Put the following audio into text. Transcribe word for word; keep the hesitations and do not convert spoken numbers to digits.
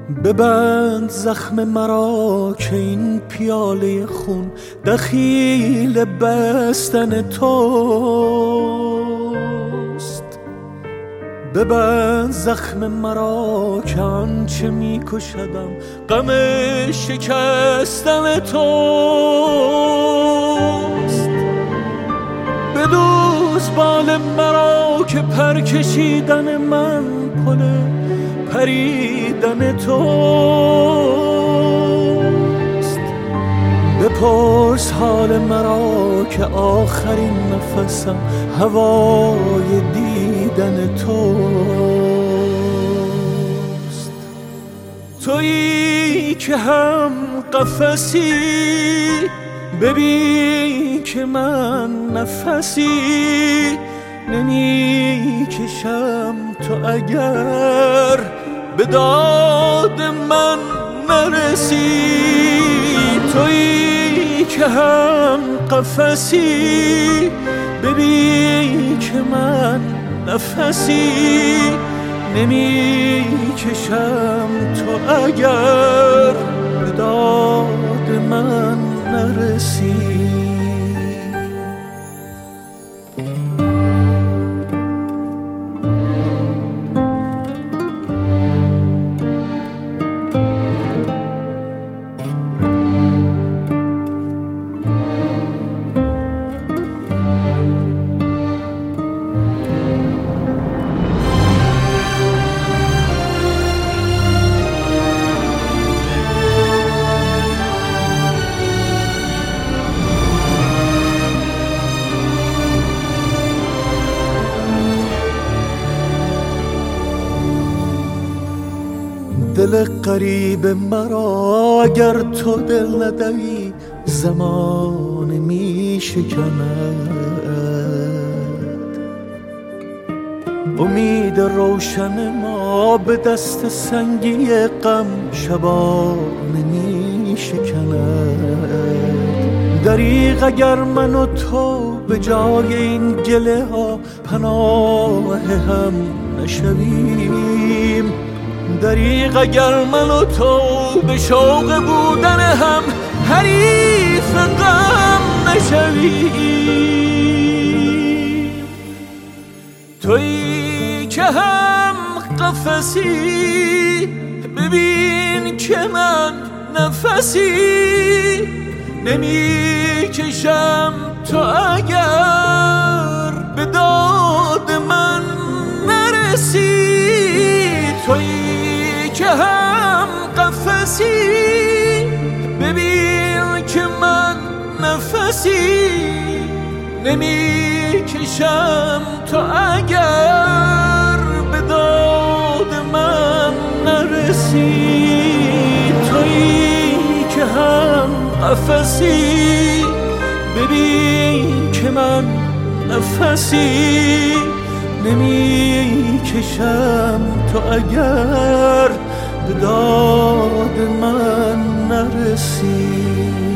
ببند زخم مرا که این پیاله خون دخیل بستن توست. ببند زخم مرا که آنچه می کشدم غم شکستن توست. بدوز بال مرا که پر کشیدن من پل پریدن توست. بپرس حال مرا که آخرین نفسم هوای دیدن توست. تویی که هم قفسی ببین که من نفسی نمی کشم، تو اگر به داد من نرسی. تویی که هم قفسی ببین که من نفسی نمی کشم، تو اگر به داد من نرسی. دل غریب مرا اگر تو دل ندهی زمان می شکند. امید روشن ما به دست سنگی غم شبانه می شکند. دریغ اگر من و تو به جای این گله ها پناه هم نشویم. دریغ اگر من و تو به شوق بودن هم حریف غم نشویم. تویی که هم قفسی ببین که من نفسی نمی کشم، تو اگر به داد من نرسی. تویی که هم قفسی ببین که من نفسی نمی کشم، تو اگر به داد من نرسی. تویی که هم قفسی ببین که من نفسی نمی کشم، تو اگر به داد من نرسی.